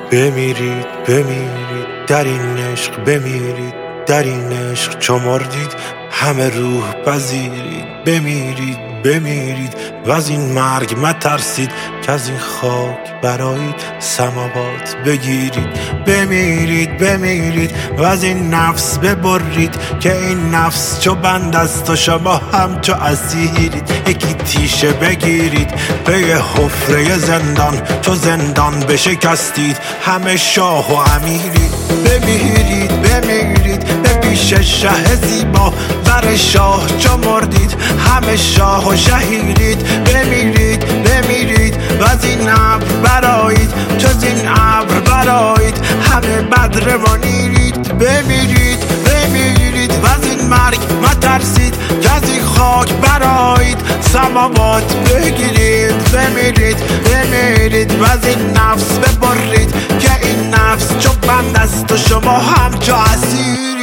بمیرید بمیرید در این عشق، بمیرید در این عشق چو مردید همه روح پذیرید. بمیرید بمیرید و از این مرگ مترسید که از این خاک برایید سماوات بگیرید. بمیرید بمیرید و از این نفس ببرید که این نفس چو بند است و شما هم چو اسیرید. یکی تیشه بگیرید به حفره زندان، چو زندان بشکستید همه شاه و امیرید. بمیرید بمیرید به پیش شه زیبا، بر شاه چو مردید همه شاه و شهیرید. بمیرید بمیرید و از این ابر برایید، چو این ابر برایید همه بدر و نیرید. بمیرید بمیرید و از این مرگ مترسید که از این خاک برایید سماوات بگیرید. بمیرید بمیرید و از این نفس ببرید که این نفس چو بند است و شما هم چو اسیرید.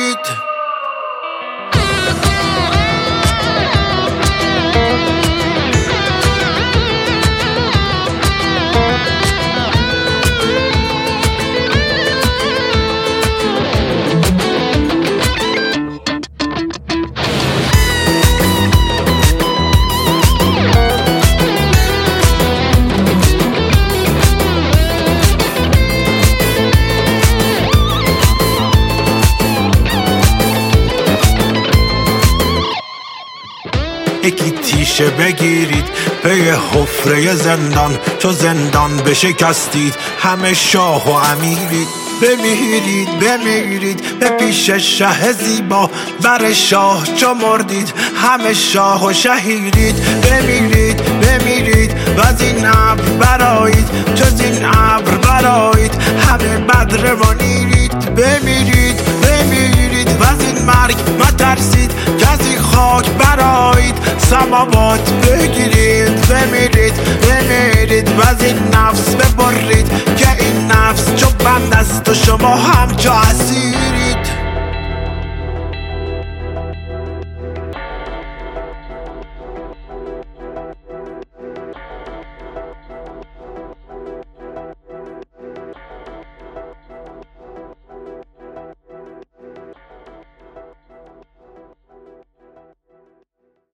یکی تیشه بگیرید به حفره زندان، چو زندان بشکستید همه شاه و امیرید. بمیرید بمیرید به پیش شه زیبا، بر شاه چو مردید همه شاه و شهیرید. بمیرید بمیرید و از این ابر برایید، چو این ابر برایید همه بدر و نیرید. بمیرید بمیرید و از این مرگ مترسید که از این خاک برایید سماوات بگیرید. بمیرید